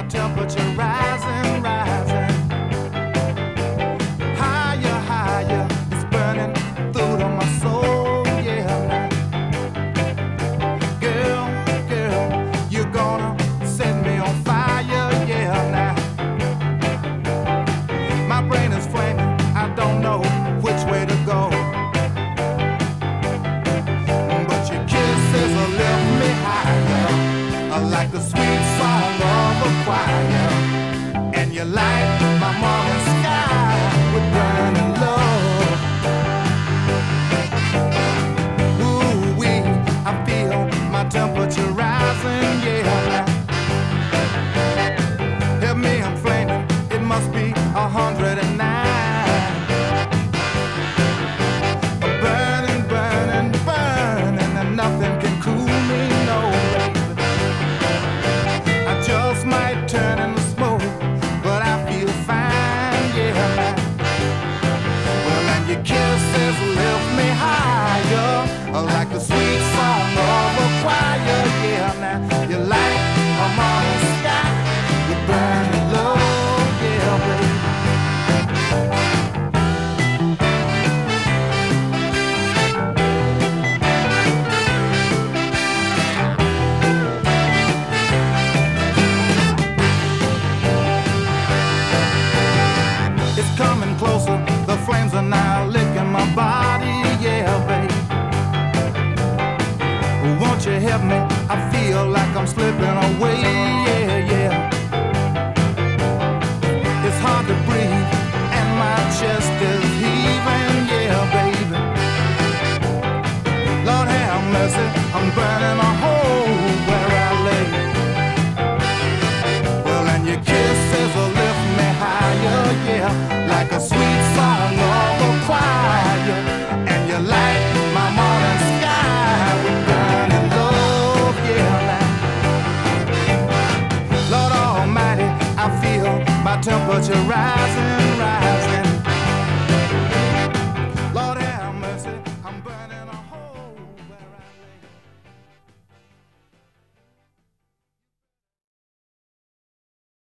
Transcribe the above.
temperature rising, rising. Higher, higher, it's burning through to my soul, yeah. Girl, girl, you're gonna set me on fire, yeah. Now, my brain is flaming, I don't know which way to go. But your kisses will lift me higher, like the sweet song of a choir. And you light my morning sky with burning love. Ooh-wee, I feel my temperature rising, yeah. Help me, I'm flaming, it must be 109. Burning, burning, burning, and nothing can cool me, no, baby. I just might turn into smoke, but I feel fine, yeah. Well, and your kisses lift me higher, like the sweet song of a choir, yeah. Now you light a morning sky with burning love, yeah, baby. It's coming closer, the flames are now licking my body, yeah, babe. Won't you help me? I feel like I'm slipping away, yeah, yeah. It's hard to breathe, and my chest is heaving, yeah, baby. Lord have mercy, I'm burning a hole where I lay. Well, and your kisses will lift me higher, yeah, like a sweet song of a choir. And you light my morning sky with burning love, yeah. Now, Lord Almighty, I feel my temperature rise.